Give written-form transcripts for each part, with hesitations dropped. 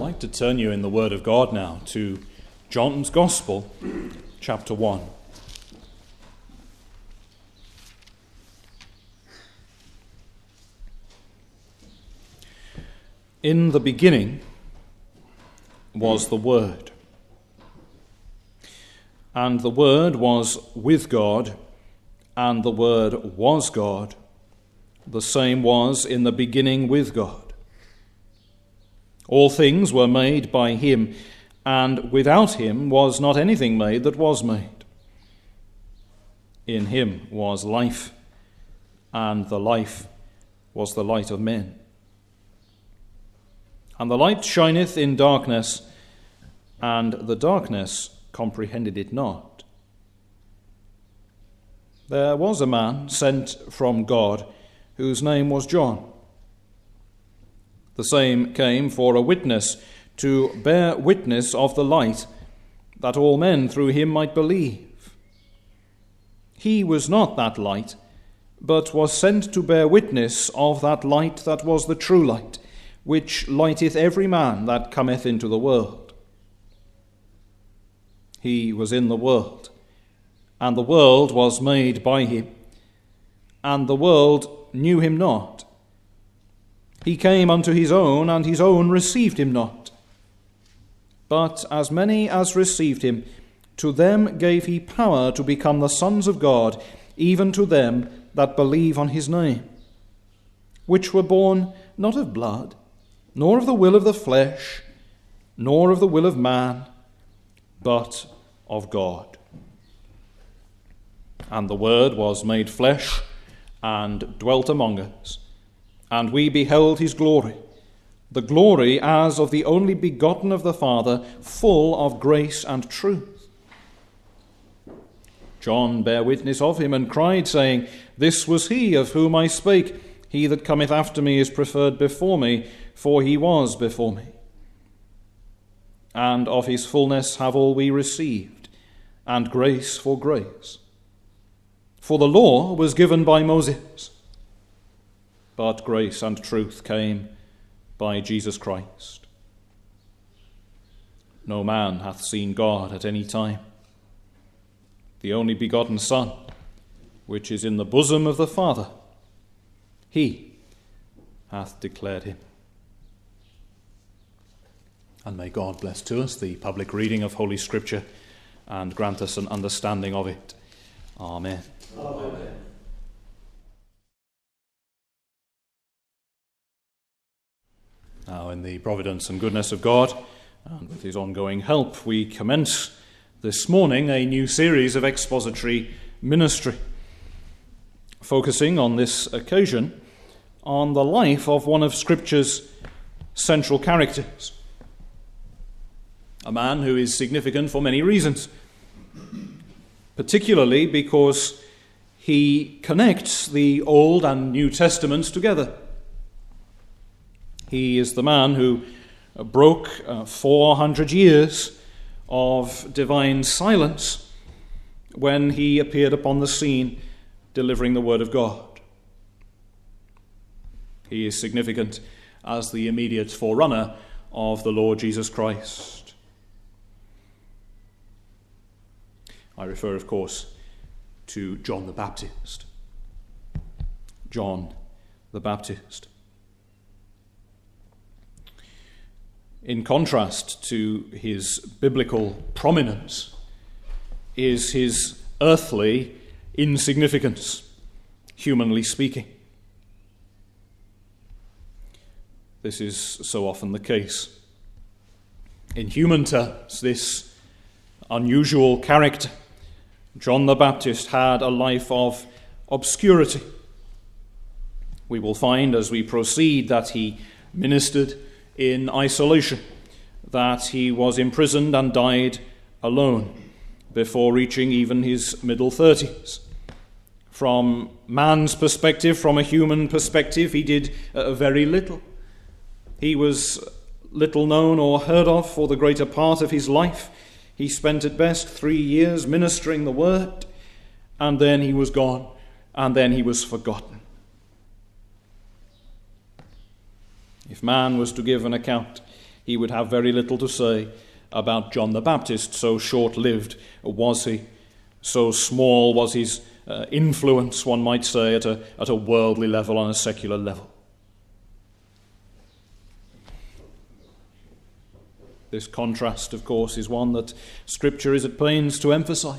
like to turn you in the Word of God now to John's Gospel, chapter 1. In the beginning was the Word, and the Word was with God, and the Word was God. The same was in the beginning with God. All things were made by him, and without him was not anything made that was made. In him was life, and the life was the light of men. And the light shineth in darkness, and the darkness comprehended it not. There was a man sent from God, whose name was John. The same came for a witness, to bear witness of the light, that all men through him might believe. He was not that light, but was sent to bear witness of that light that was the true light, which lighteth every man that cometh into the world. He was in the world, and the world was made by him, and the world knew him not. He came unto his own, and his own received him not. But as many as received him, to them gave he power to become the sons of God, even to them that believe on his name, which were born not of blood, nor of the will of the flesh, nor of the will of man, but of God. And the Word was made flesh, and dwelt among us. And we beheld his glory, the glory as of the only begotten of the Father, full of grace and truth. John bare witness of him, and cried, saying, This was he of whom I spake. He that cometh after me is preferred before me, for he was before me. And of his fullness have all we received, and grace for grace. For the law was given by Moses, but grace and truth came by Jesus Christ. No man hath seen God at any time. The only begotten Son, which is in the bosom of the Father, he hath declared him. And may God bless to us the public reading of Holy Scripture and grant us an understanding of it. Amen. Amen. Now, in the providence and goodness of God, and with his ongoing help, we commence this morning a new series of expository ministry, focusing on this occasion on the life of one of Scripture's central characters, a man who is significant for many reasons, particularly because he connects the Old and New Testaments together. He is the man who broke 400 years of divine silence when he appeared upon the scene delivering the Word of God. He is significant as the immediate forerunner of the Lord Jesus Christ. I refer, of course, to John the Baptist. John the Baptist. In contrast to his biblical prominence is his earthly insignificance, humanly speaking. This is so often the case. In human terms, this unusual character, John the Baptist, had a life of obscurity. We will find as we proceed that he ministered in isolation, that he was imprisoned and died alone before reaching even his middle 30s. From man's perspective, from a human perspective, he did very little. He was little known or heard of for the greater part of his life. He spent at best 3 years ministering the word, and then he was gone, and then he was forgotten. If man was to give an account, he would have very little to say about John the Baptist. So short-lived was he. So small was his influence, one might say, at a worldly level, on a secular level. This contrast, of course, is one that Scripture is at pains to emphasize.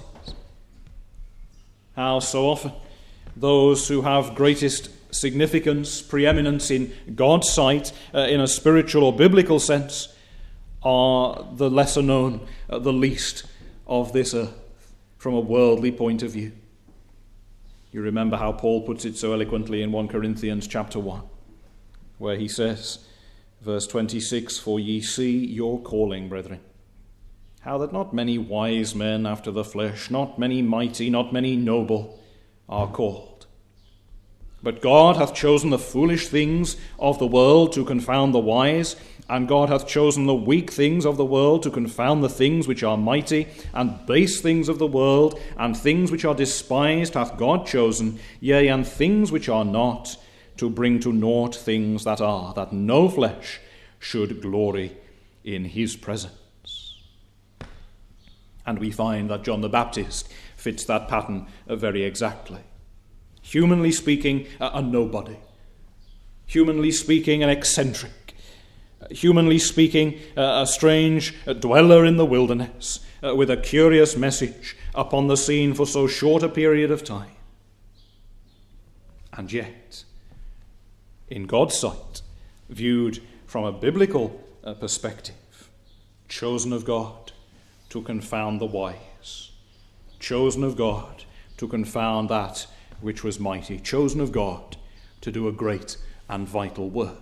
How so often those who have greatest significance, preeminence in God's sight, in a spiritual or biblical sense, are the lesser known, the least of this earth, from a worldly point of view. You remember how Paul puts it so eloquently in 1 Corinthians chapter 1, where he says, verse 26, "For ye see your calling, brethren, how that not many wise men after the flesh, not many mighty, not many noble, are called. But God hath chosen the foolish things of the world to confound the wise, and God hath chosen the weak things of the world to confound the things which are mighty, and base things of the world, and things which are despised hath God chosen, yea, and things which are not, to bring to naught things that are, that no flesh should glory in his presence." And we find that John the Baptist fits that pattern very exactly. Humanly speaking, a nobody. Humanly speaking, an eccentric. Humanly speaking, a strange dweller in the wilderness, with a curious message upon the scene for so short a period of time. And yet, in God's sight, viewed from a biblical perspective, chosen of God to confound the wise, chosen of God to confound that which was mighty, chosen of God to do a great and vital work.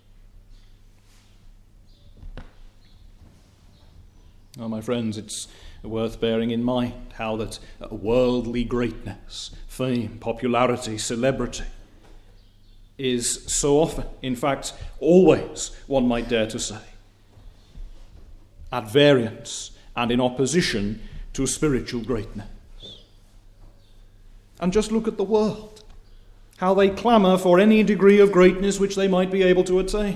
Now, my friends, it's worth bearing in mind how that worldly greatness, fame, popularity, celebrity is so often, in fact, always, one might dare to say, at variance and in opposition to spiritual greatness. And just look at the world, how they clamour for any degree of greatness which they might be able to attain.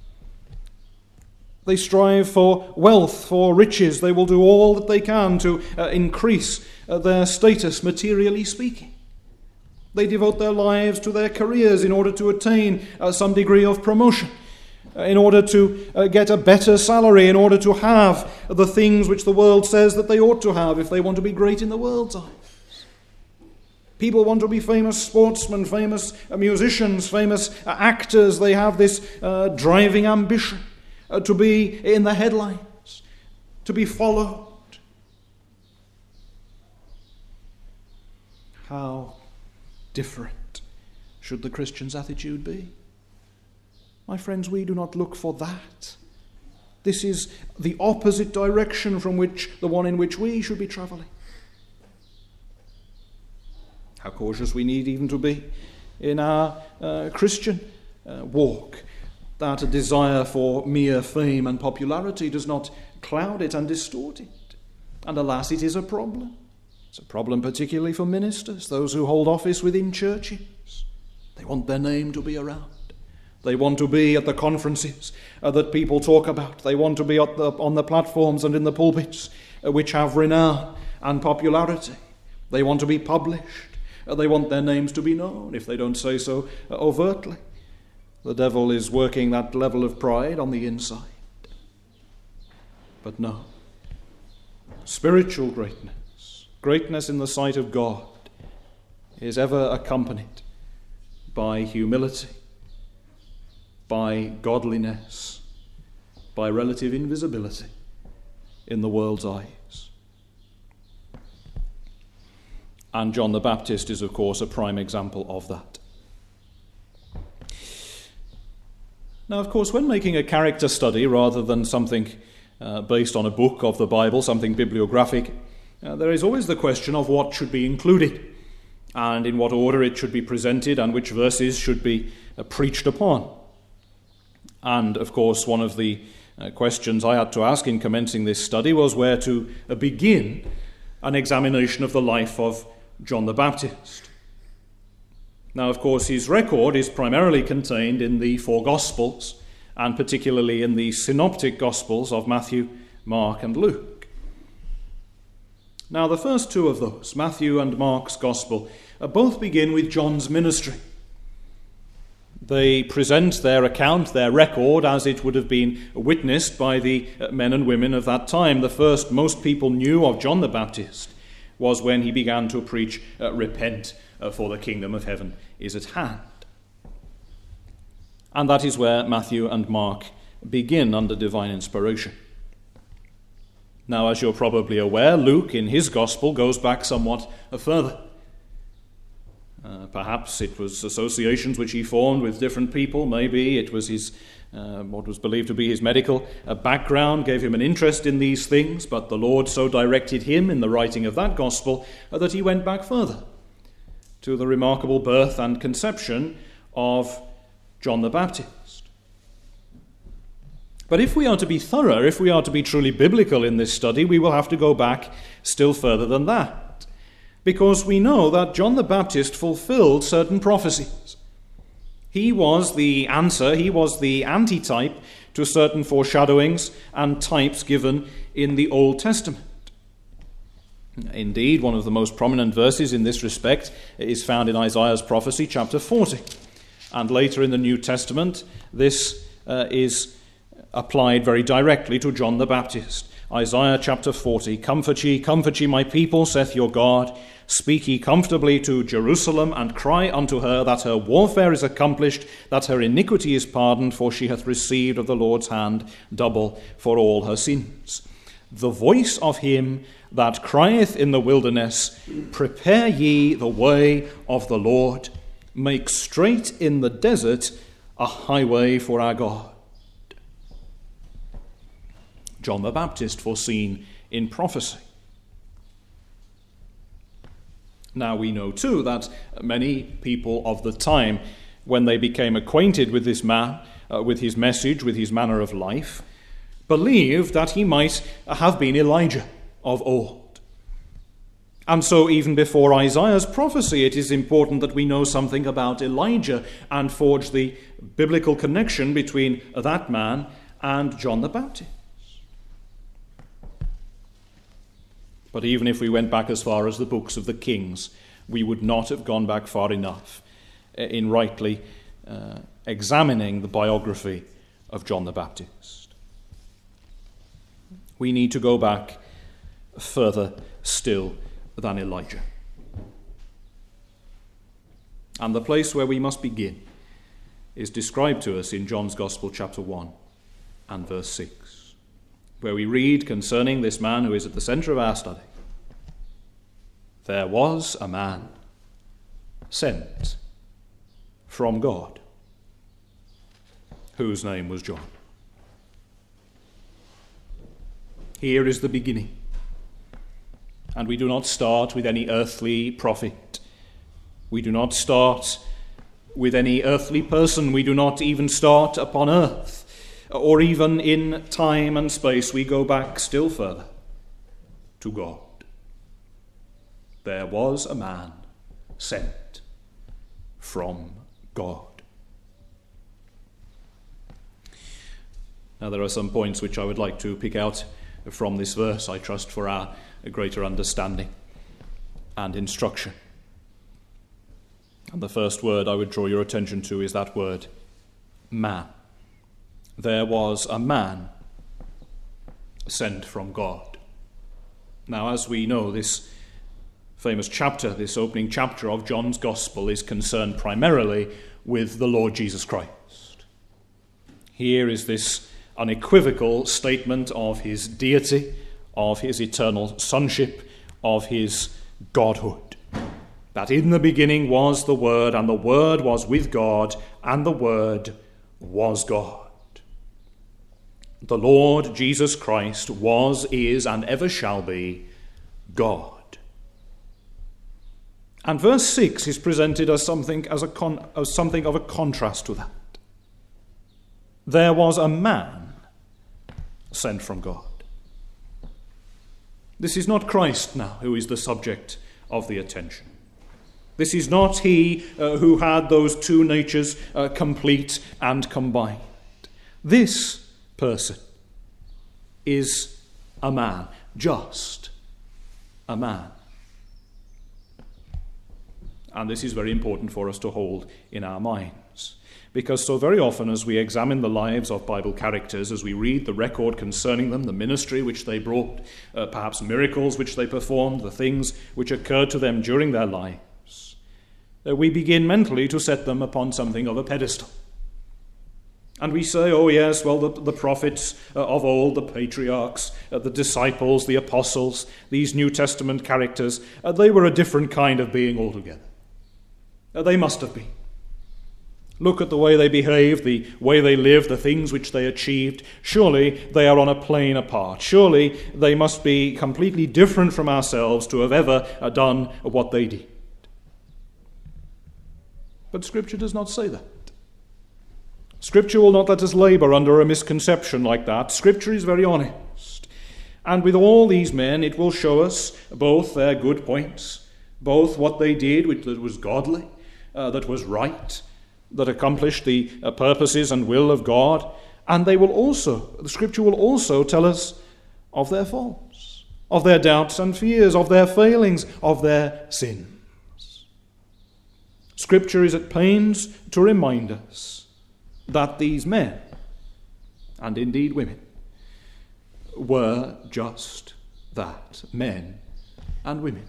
They strive for wealth, for riches. They will do all that they can to increase their status, materially speaking. They devote their lives to their careers in order to attain some degree of promotion, in order to get a better salary, in order to have the things which the world says that they ought to have if they want to be great in the world's eyes. People want to be famous sportsmen, famous musicians, famous actors. They have this driving ambition to be in the headlines, to be followed. How different should the Christian's attitude be? My friends, we do not look for that. This is the opposite direction from the one in which we should be travelling. How cautious we need even to be in our Christian walk, that a desire for mere fame and popularity does not cloud it and distort it. And alas, it is a problem. It's a problem particularly for ministers, those who hold office within churches. They want their name to be around. They want to be at the conferences that people talk about. They want to be on the platforms and in the pulpits which have renown and popularity. They want to be published. They want their names to be known, if they don't say so overtly. The devil is working that level of pride on the inside. But no. Spiritual greatness in the sight of God, is ever accompanied by humility, by godliness, by relative invisibility in the world's eyes. And John the Baptist is, of course, a prime example of that. Now, of course, when making a character study rather than something based on a book of the Bible, something bibliographic, there is always the question of what should be included and in what order it should be presented and which verses should be preached upon. And, of course, one of the questions I had to ask in commencing this study was where to begin an examination of the life of John the Baptist. Now, of course, his record is primarily contained in the four Gospels, and particularly in the synoptic Gospels of Matthew, Mark, and Luke. Now, the first two of those, Matthew and Mark's Gospel, both begin with John's ministry. They present their account, their record, as it would have been witnessed by the men and women of that time. The first most people knew of John the Baptist was when he began to preach, "Repent, for the kingdom of heaven is at hand." And that is where Matthew and Mark begin under divine inspiration. Now, as you're probably aware, Luke, in his Gospel, goes back somewhat further. Perhaps it was associations which he formed with different people. Maybe it was his what was believed to be his medical background gave him an interest in these things, but the Lord so directed him in the writing of that Gospel that he went back further to the remarkable birth and conception of John the Baptist. But if we are to be thorough, if we are to be truly biblical in this study, we will have to go back still further than that, because we know that John the Baptist fulfilled certain prophecies. He was the answer, he was the antitype to certain foreshadowings and types given in the Old Testament. Indeed, one of the most prominent verses in this respect is found in Isaiah's prophecy, chapter 40. And later in the New Testament, this is applied very directly to John the Baptist. Isaiah chapter 40, comfort ye, my people, saith your God. Speak ye comfortably to Jerusalem, and cry unto her that her warfare is accomplished, that her iniquity is pardoned, for she hath received of the Lord's hand double for all her sins. The voice of him that crieth in the wilderness, prepare ye the way of the Lord, make straight in the desert a highway for our God. John the Baptist foreseen in prophecy. Now we know too that many people of the time, when they became acquainted with this man, with his message, with his manner of life, believed that he might have been Elijah of old. And so even before Isaiah's prophecy, it is important that we know something about Elijah and forge the biblical connection between that man and John the Baptist. But even if we went back as far as the books of the Kings, we would not have gone back far enough in rightly examining the biography of John the Baptist. We need to go back further still than Elijah. And the place where we must begin is described to us in John's Gospel, chapter 1 and verse 6. Where we read concerning this man who is at the center of our study. There was a man sent from God, whose name was John. Here is the beginning. And we do not start with any earthly prophet. We do not start with any earthly person. We do not even start upon earth. Or even in time and space, we go back still further to God. There was a man sent from God. Now, there are some points which I would like to pick out from this verse, I trust, for our greater understanding and instruction. And the first word I would draw your attention to is that word, man. There was a man sent from God. Now, as we know, this famous chapter, this opening chapter of John's Gospel, is concerned primarily with the Lord Jesus Christ. Here is this unequivocal statement of his deity, of his eternal sonship, of his godhood. That in the beginning was the Word, and the Word was with God, and the Word was God. The Lord Jesus Christ was, is, and ever shall be God. And verse 6 is presented as something of a contrast to that. There was a man sent from God. This is not Christ now who is the subject of the attention. This is not he who had those two natures complete and combined. This person is a man, just a man. And this is very important for us to hold in our minds, because so very often as we examine the lives of Bible characters, as we read the record concerning them, the ministry which they brought, perhaps miracles which they performed, the things which occurred to them during their lives, we begin mentally to set them upon something of a pedestal. And we say, oh yes, well, the prophets of old, the patriarchs, the disciples, the apostles, these New Testament characters, they were a different kind of being altogether. They must have been. Look at the way they behaved, the way they lived, the things which they achieved. Surely they are on a plane apart. Surely they must be completely different from ourselves to have ever done what they did. But Scripture does not say that. Scripture will not let us labor under a misconception like that. Scripture is very honest. And with all these men, it will show us both their good points, both what they did which that was godly, that was right, that accomplished the purposes and will of God. And the Scripture will also tell us of their faults, of their doubts and fears, of their failings, of their sins. Scripture is at pains to remind us that these men, and indeed women, were just that, men and women.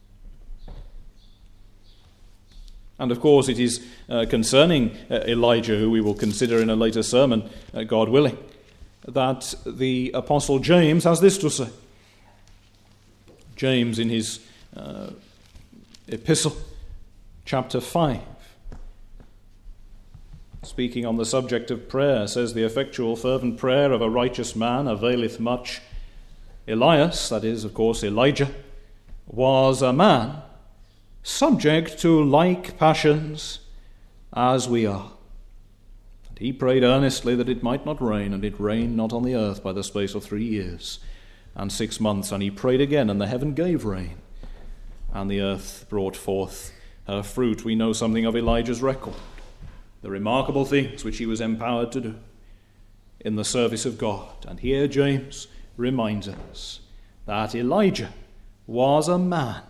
And of course it is concerning Elijah, who we will consider in a later sermon, God willing, that the Apostle James has this to say. James in his epistle, chapter 5, speaking on the subject of prayer, says, "The effectual fervent prayer of a righteous man availeth much. Elias," that is, of course, Elijah, "was a man subject to like passions as we are. And he prayed earnestly that it might not rain, and it rained not on the earth by the space of 3 years and 6 months. And he prayed again, and the heaven gave rain, and the earth brought forth her fruit." We know something of Elijah's record, the remarkable things which he was empowered to do in the service of God. And here James reminds us that Elijah was a man.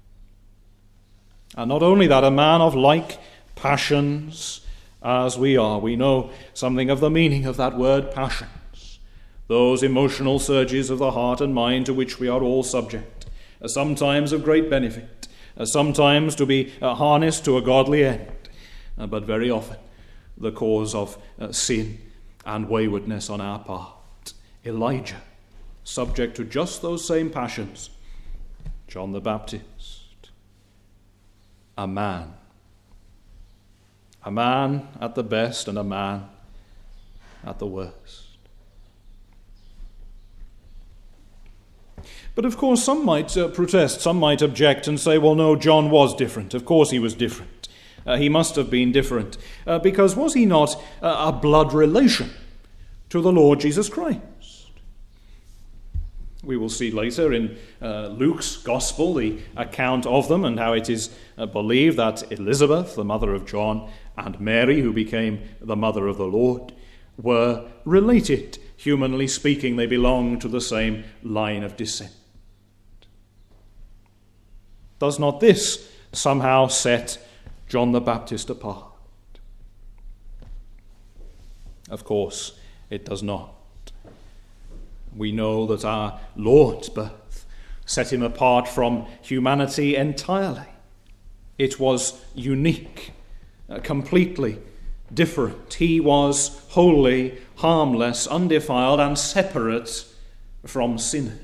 And not only that, a man of like passions as we are. We know something of the meaning of that word passions, those emotional surges of the heart and mind to which we are all subject, sometimes of great benefit, sometimes to be harnessed to a godly end, but very often the cause of sin and waywardness on our part. Elijah, subject to just those same passions. John the Baptist, a man at the best and a man at the worst. But of course some might protest, some might object and say, well, no, John was different. Of course he was different. He must have been different, because was he not a blood relation to the Lord Jesus Christ? We will see later in Luke's Gospel the account of them, and how it is believed that Elizabeth, the mother of John, and Mary, who became the mother of the Lord, were related. Humanly speaking, they belonged to the same line of descent. Does not this somehow set John the Baptist apart? Of course, it does not. We know that our Lord's birth set him apart from humanity entirely. It was unique, completely different. He was holy, harmless, undefiled, and separate from sinners.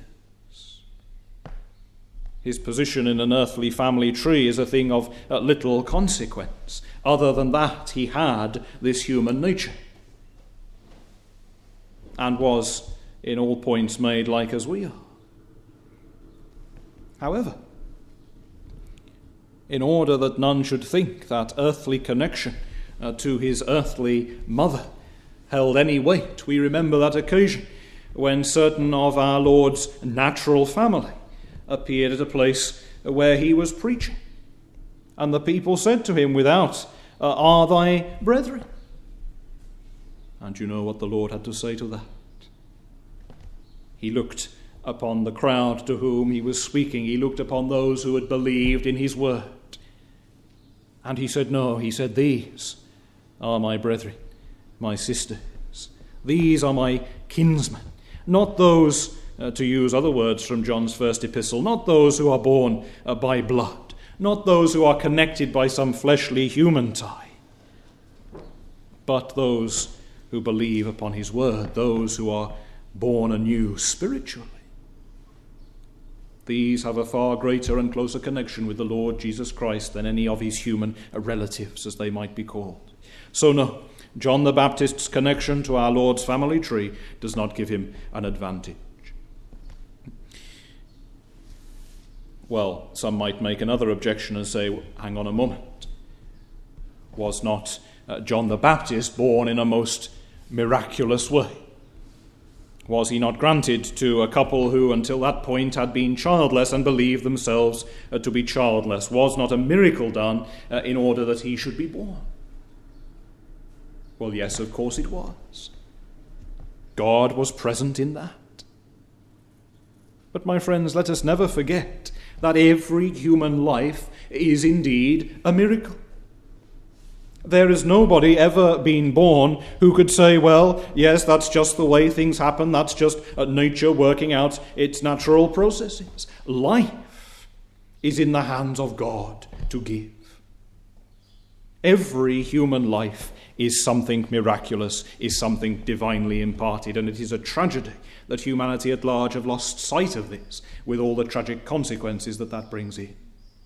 His position in an earthly family tree is a thing of little consequence. Other than that, he had this human nature and was in all points made like as we are. However, in order that none should think that earthly connection to his earthly mother held any weight, we remember that occasion when certain of our Lord's natural family appeared at a place where he was preaching. And the people said to him without, "Are thy brethren?" And you know what the Lord had to say to that? He looked upon the crowd to whom he was speaking. He looked upon those who had believed in his word. And he said, no, he said, these are my brethren, my sisters. These are my kinsmen. Not those, to use other words from John's first epistle, not those who are born by blood, not those who are connected by some fleshly human tie, but those who believe upon his word, those who are born anew spiritually. These have a far greater and closer connection with the Lord Jesus Christ than any of his human relatives, as they might be called. So no, John the Baptist's connection to our Lord's family tree does not give him an advantage. Well, some might make another objection and say, hang on a moment. Was not John the Baptist born in a most miraculous way? Was he not granted to a couple who until that point had been childless and believed themselves to be childless? Was not a miracle done in order that he should be born? Well, yes, of course it was. God was present in that. But my friends, let us never forget that every human life is indeed a miracle. There is nobody ever been born who could say, well, yes, that's just the way things happen. That's just nature working out its natural processes. Life is in the hands of God to give. Every human life is something miraculous, is something divinely imparted, and it is a tragedy that humanity at large have lost sight of this, with all the tragic consequences that brings in.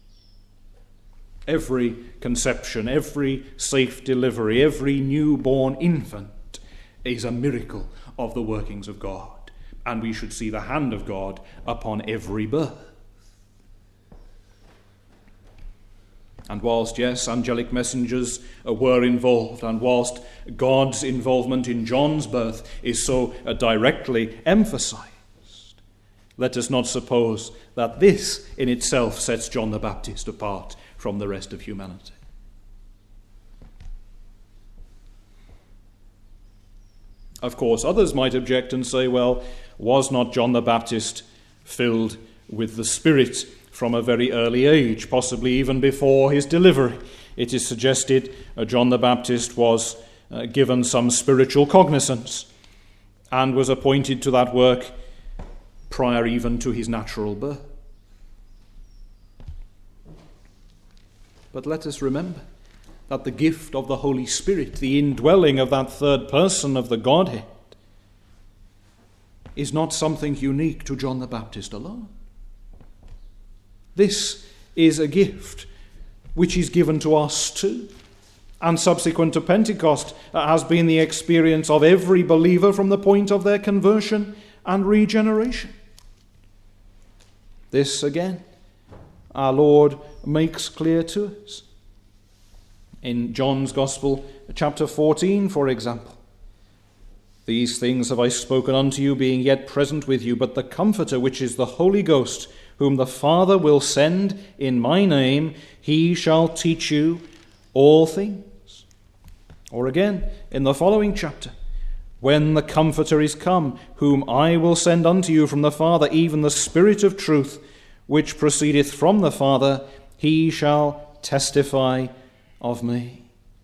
Every conception, every safe delivery, every newborn infant is a miracle of the workings of God. And we should see the hand of God upon every birth. And whilst, yes, angelic messengers were involved, and whilst God's involvement in John's birth is so directly emphasized, let us not suppose that this in itself sets John the Baptist apart from the rest of humanity. Of course, others might object and say, well, was not John the Baptist filled with the Spirit from a very early age, possibly even before his delivery? It is suggested John the Baptist was given some spiritual cognizance and was appointed to that work prior even to his natural birth. But let us remember that the gift of the Holy Spirit, the indwelling of that third person of the Godhead, is not something unique to John the Baptist alone. This is a gift which is given to us too, and subsequent to Pentecost has been the experience of every believer from the point of their conversion and regeneration. This again our Lord makes clear to us. In John's Gospel, chapter 14, for example, these things have I spoken unto you, being yet present with you, but the Comforter, which is the Holy Ghost, whom the Father will send in my name, he shall teach you all things. Or again, in the following chapter, when the Comforter is come, whom I will send unto you from the Father, even the Spirit of truth, which proceedeth from the Father, he shall testify of me.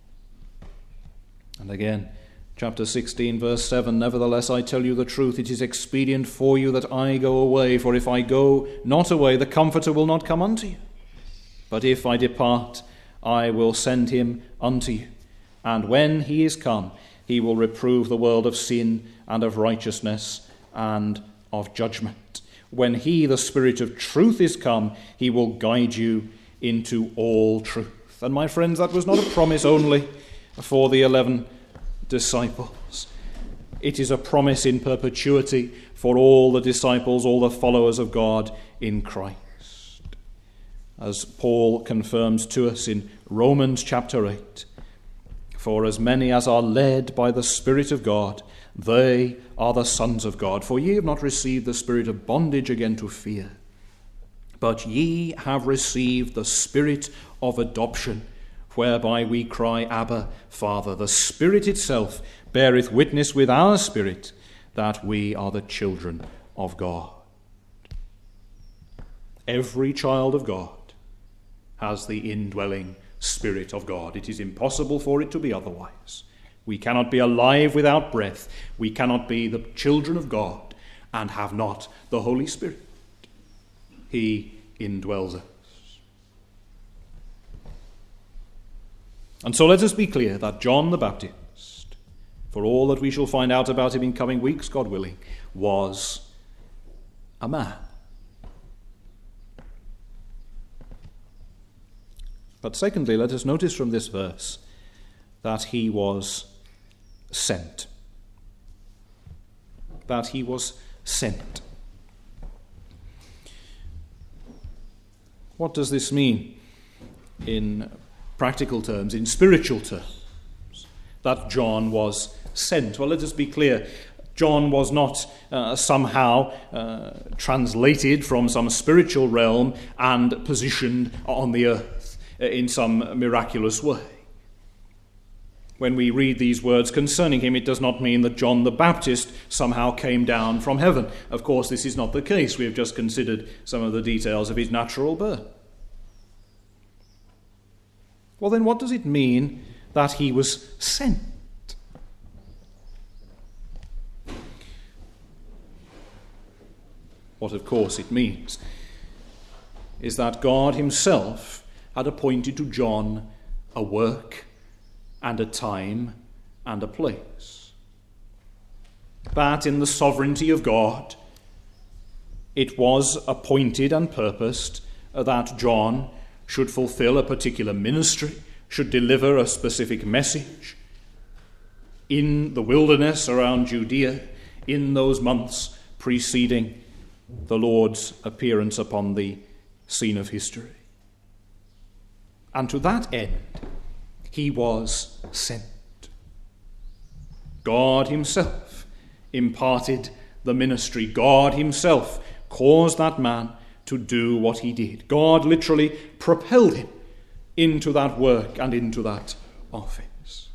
And again, chapter 16, verse 7, nevertheless I tell you the truth, it is expedient for you that I go away, for if I go not away, the Comforter will not come unto you. But if I depart, I will send him unto you. And when he is come, he will reprove the world of sin and of righteousness and of judgment. When he, the Spirit of truth, is come, he will guide you into all truth. And my friends, that was not a promise only for the 11 disciples. It is a promise in perpetuity for all the disciples, all the followers of God in Christ. As Paul confirms to us in Romans chapter 8, for as many as are led by the Spirit of God, they are the sons of God. For ye have not received the spirit of bondage again to fear, but ye have received the Spirit of adoption, whereby we cry, Abba, Father. The Spirit itself beareth witness with our spirit that we are the children of God. Every child of God has the indwelling Spirit of God. It is impossible for it to be otherwise. We cannot be alive without breath. We cannot be the children of God and have not the Holy Spirit. He indwells us. And so let us be clear that John the Baptist, for all that we shall find out about him in coming weeks, God willing, was a man. But secondly, let us notice from this verse that he was sent. That he was sent. What does this mean in practical terms, in spiritual terms, that John was sent? Well, let us be clear. John was not somehow translated from some spiritual realm and positioned on the earth in some miraculous way. When we read these words concerning him, it does not mean that John the Baptist somehow came down from heaven. Of course, this is not the case. We have just considered some of the details of his natural birth. Well, then what does it mean that he was sent? What, of course, it means is that God himself had appointed to John a work and a time and a place. That in the sovereignty of God, it was appointed and purposed that John should fulfill a particular ministry, should deliver a specific message in the wilderness around Judea in those months preceding the Lord's appearance upon the scene of history. And to that end, he was sent. God himself imparted the ministry. God himself caused that man to do what he did. God literally propelled him into that work and into that office.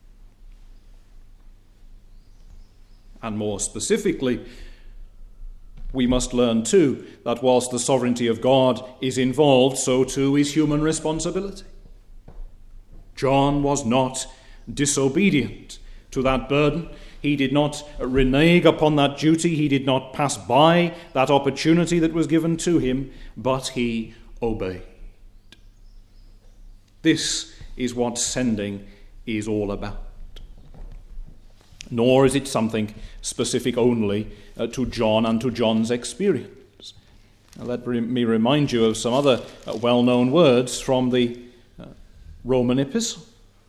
And more specifically, we must learn too that whilst the sovereignty of God is involved, so too is human responsibility. John was not disobedient to that burden. He did not renege upon that duty. He did not pass by that opportunity that was given to him, but he obeyed. This is what sending is all about. Nor is it something specific only to John and to John's experience. Now, let me remind you of some other well-known words from the Roman epistle.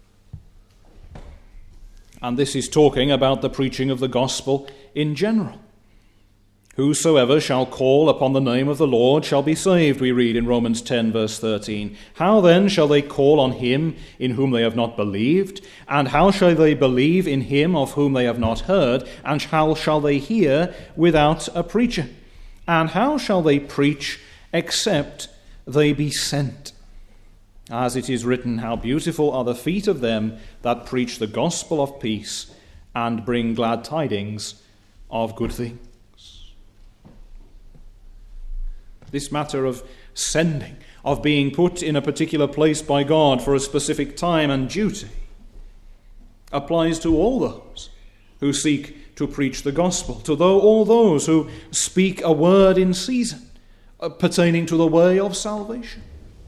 And this is talking about the preaching of the gospel in general. Whosoever shall call upon the name of the Lord shall be saved, we read in Romans 10, verse 13. How then shall they call on him in whom they have not believed? And how shall they believe in him of whom they have not heard? And how shall they hear without a preacher? And how shall they preach except they be sent? As it is written, how beautiful are the feet of them that preach the gospel of peace and bring glad tidings of good things. This matter of sending, of being put in a particular place by God for a specific time and duty, applies to all those who seek to preach the gospel, to all those who speak a word in season pertaining to the way of salvation.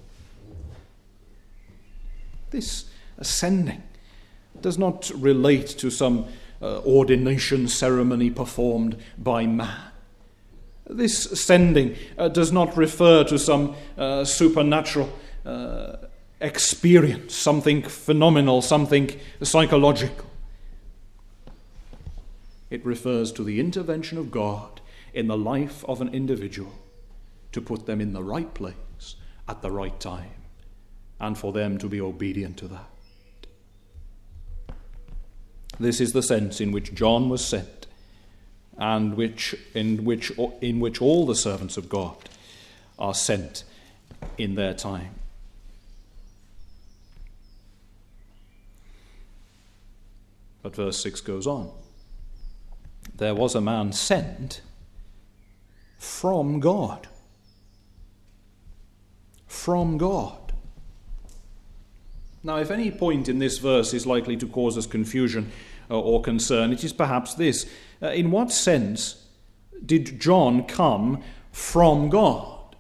This sending does not relate to some ordination ceremony performed by man. This sending does not refer to some supernatural experience, something phenomenal, something psychological. It refers to the intervention of God in the life of an individual to put them in the right place at the right time and for them to be obedient to that. This is the sense in which John was sent, and in which all the servants of God are sent in their time. But verse 6 goes on. There was a man sent from God. From God. Now, if any point in this verse is likely to cause us confusion or concern, it is perhaps this. In what sense did John come from God?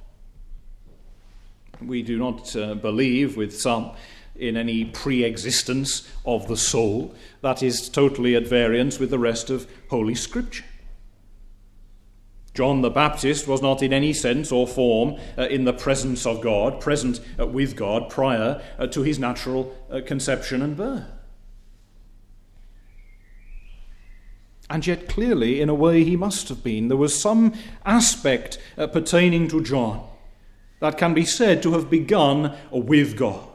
We do not believe, with some, in any pre-existence of the soul. That is totally at variance with the rest of Holy Scripture. John the Baptist was not in any sense or form in the presence of God, present with God prior to his natural conception and birth. And yet clearly, in a way, he must have been. There was some aspect pertaining to John that can be said to have begun with God.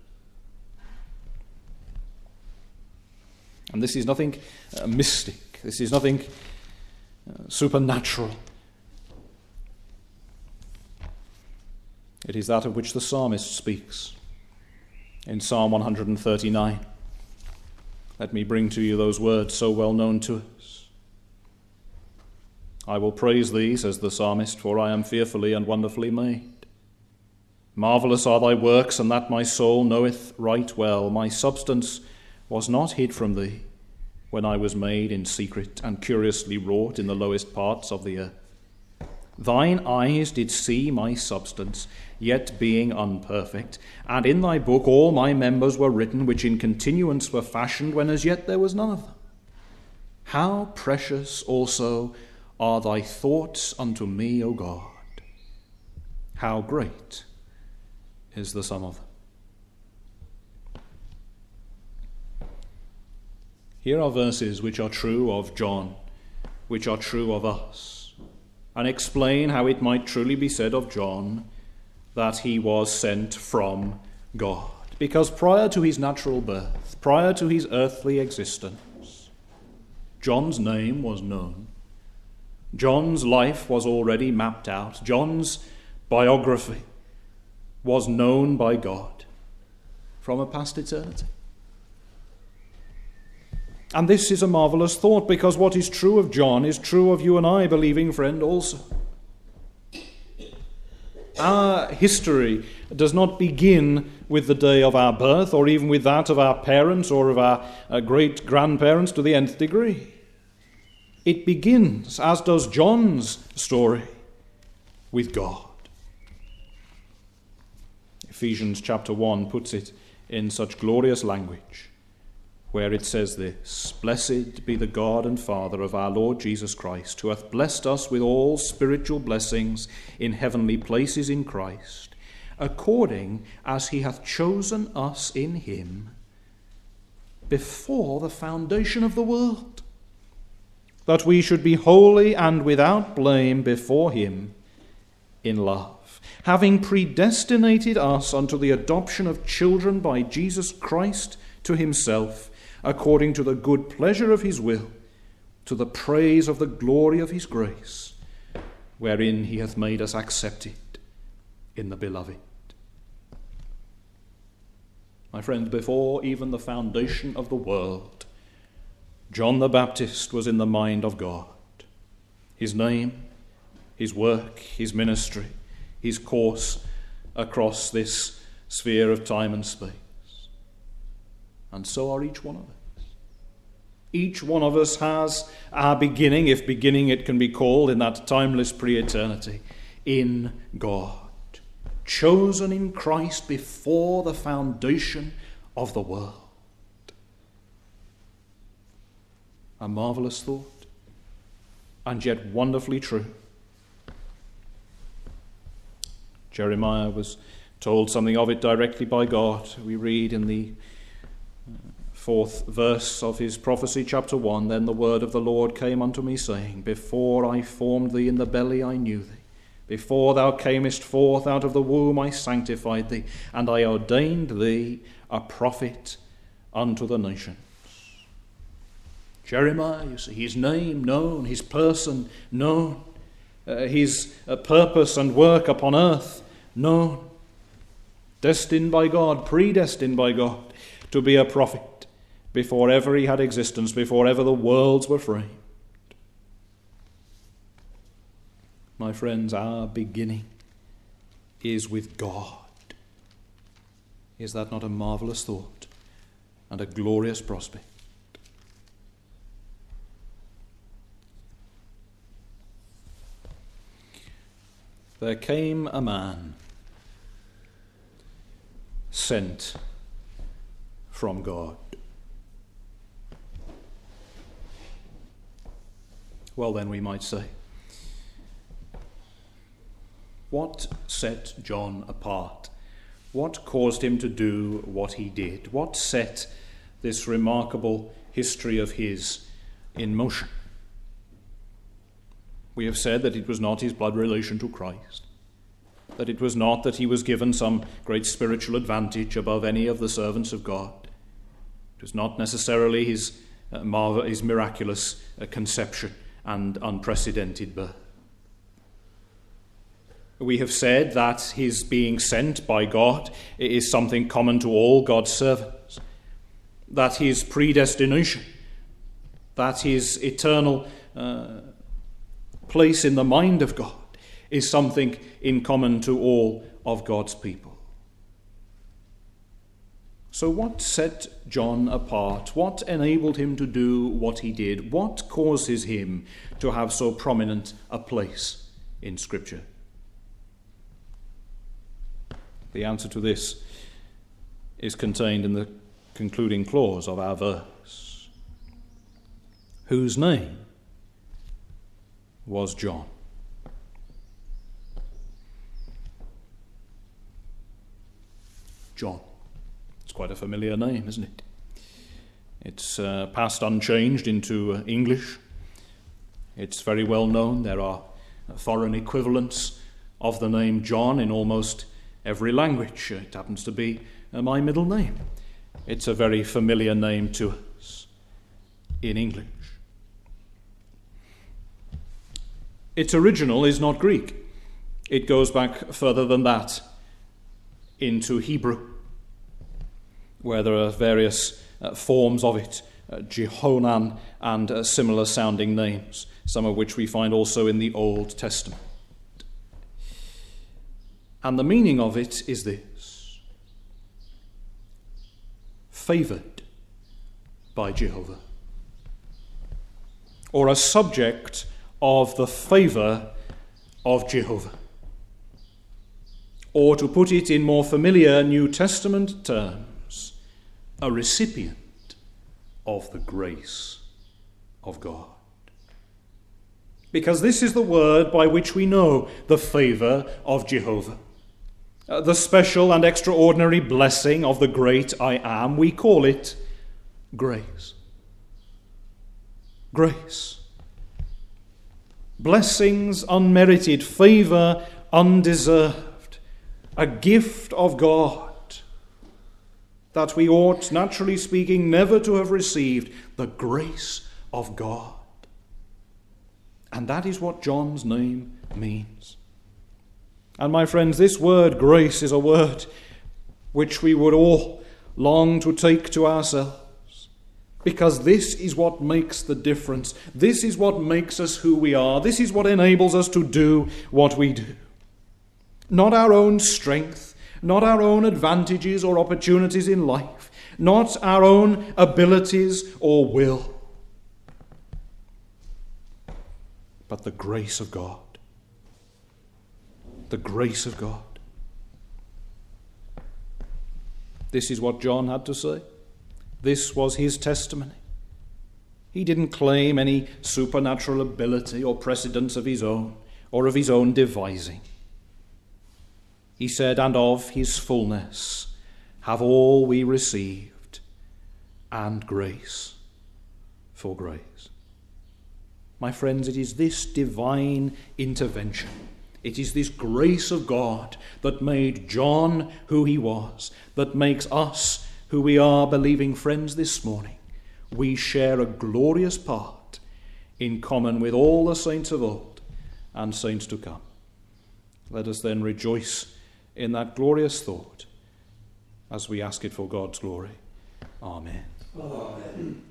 And this is nothing mystic. This is nothing supernatural. It is that of which the psalmist speaks in Psalm 139. Let me bring to you those words so well known to us. I will praise thee, says the psalmist, for I am fearfully and wonderfully made. Marvelous are thy works, and that my soul knoweth right well. My substance was not hid from thee when I was made in secret and curiously wrought in the lowest parts of the earth. Thine eyes did see my substance, yet being unperfect, and in thy book all my members were written, which in continuance were fashioned, when as yet there was none of them. How precious also are thy thoughts unto me, O God! How great is the sum of them! Here are verses which are true of John, which are true of us, and explain how it might truly be said of John that he was sent from God. Because prior to his natural birth, prior to his earthly existence, John's name was known. John's life was already mapped out. John's biography was known by God from a past eternity. And this is a marvelous thought, because what is true of John is true of you and I, believing friend, also. Our history does not begin with the day of our birth, or even with that of our parents or of our great-grandparents to the nth degree. It begins, as does John's story, with God. Ephesians chapter 1 puts it in such glorious language, where it says this: Blessed be the God and Father of our Lord Jesus Christ, who hath blessed us with all spiritual blessings in heavenly places in Christ, according as he hath chosen us in him before the foundation of the world, that we should be holy and without blame before him in love, having predestinated us unto the adoption of children by Jesus Christ to himself, according to the good pleasure of his will, to the praise of the glory of his grace, wherein he hath made us accepted in the beloved. My friends, before even the foundation of the world, John the Baptist was in the mind of God. His name, his work, his ministry, his course across this sphere of time and space. And so are each one of us. Each one of us has our beginning, if beginning it can be called, in that timeless pre-eternity, in God. Chosen in Christ before the foundation of the world. A marvelous thought, and yet wonderfully true. Jeremiah was told something of it directly by God. We read in the 4th verse of his prophecy, chapter 1, Then the word of the Lord came unto me, saying, Before I formed thee in the belly I knew thee. Before thou camest forth out of the womb I sanctified thee, and I ordained thee a prophet unto the nations. Jeremiah, you see, his name known, his person known, his purpose and work upon earth known. Destined by God, predestined by God to be a prophet before ever he had existence, before ever the worlds were framed. My friends, our beginning is with God. Is that not a marvelous thought and a glorious prospect? There came a man sent from God. Well, then we might say, what set John apart? What caused him to do what he did? What set this remarkable history of his in motion? We have said that it was not his blood relation to Christ, that it was not that he was given some great spiritual advantage above any of the servants of God. It was not necessarily his miraculous conception and unprecedented birth. We have said that his being sent by God is something common to all God's servants, that his predestination, that his eternal place in the mind of God is something in common to all of God's people. So what set John apart? What enabled him to do what he did? What causes him to have so prominent a place in Scripture? The answer to this is contained in the concluding clause of our verse, whose name was John. John. It's quite a familiar name, isn't it? It's passed unchanged into English. It's very well known. There are foreign equivalents of the name John in almost every language. It happens to be my middle name. It's a very familiar name to us in English. Its original is not Greek. It goes back further than that into Hebrew, where there are various forms of it, Jehonan and similar sounding names, some of which we find also in the Old Testament. And the meaning of it is this: favoured by Jehovah, or a subject of the favour of Jehovah. Or to put it in more familiar New Testament terms, a recipient of the grace of God. Because this is the word by which we know the favour of Jehovah. The special and extraordinary blessing of the great I Am, we call it grace. Grace. Blessings unmerited, favour undeserved, a gift of God that we ought, naturally speaking, never to have received, the grace of God. And that is what John's name means. And my friends, this word grace is a word which we would all long to take to ourselves, because this is what makes the difference. This is what makes us who we are. This is what enables us to do what we do. Not our own strength, not our own advantages or opportunities in life, not our own abilities or will, but the grace of God. The grace of God. This is what John had to say. This was his testimony. He didn't claim any supernatural ability or precedence of his own or of his own devising. He said, and of his fullness have all we received, and grace for grace. My friends, it is this divine intervention, it is this grace of God that made John who he was, that makes us who we are, believing friends this morning. We share a glorious part in common with all the saints of old and saints to come. Let us then rejoice in that glorious thought as we ask it for God's glory. Amen. Amen.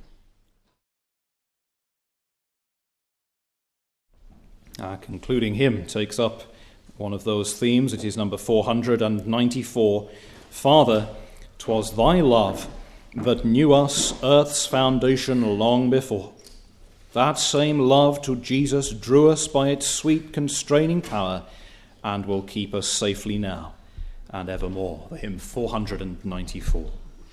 Our concluding hymn takes up one of those themes. It is number 494. Father, 'twas thy love that knew us earth's foundation long before. That same love to Jesus drew us by its sweet constraining power and will keep us safely now and evermore. The hymn 494.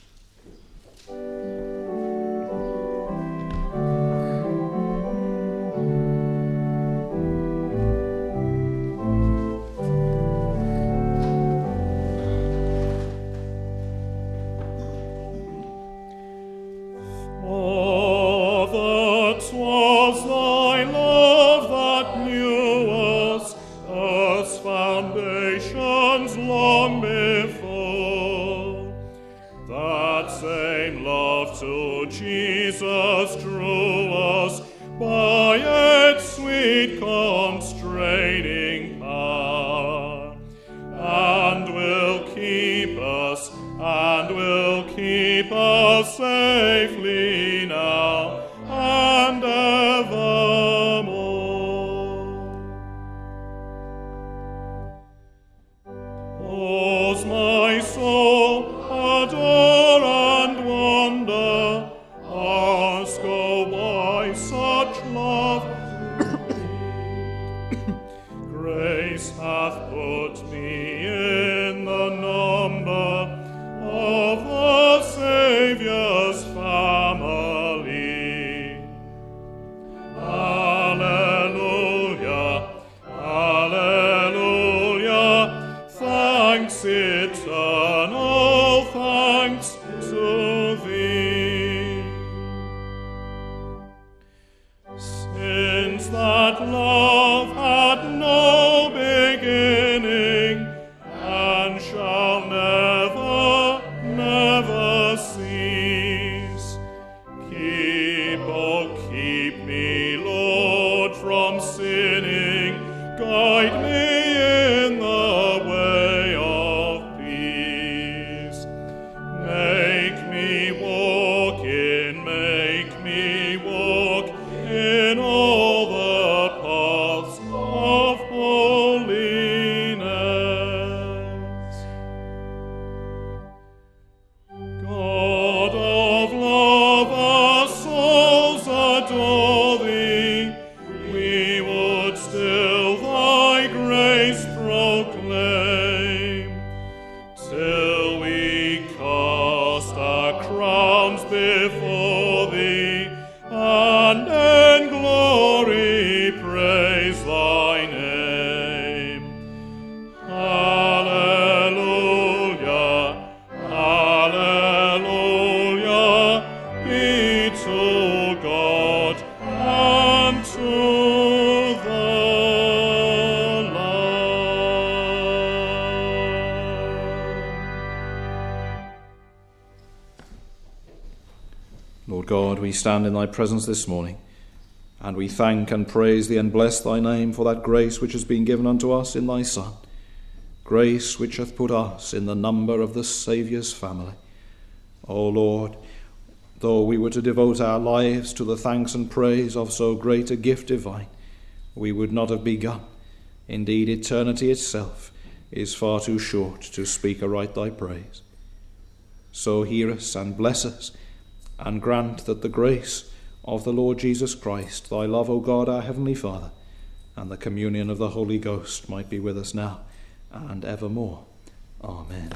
We stand in thy presence this morning, and we thank and praise thee and bless thy name for that grace which has been given unto us in thy Son, grace which hath put us in the number of the Saviour's family. O Lord, though we were to devote our lives to the thanks and praise of so great a gift divine, we would not have begun. Indeed, eternity itself is far too short to speak aright thy praise. So hear us and bless us, and grant that the grace of the Lord Jesus Christ, thy love, O God, our heavenly Father, and the communion of the Holy Ghost might be with us now and evermore. Amen.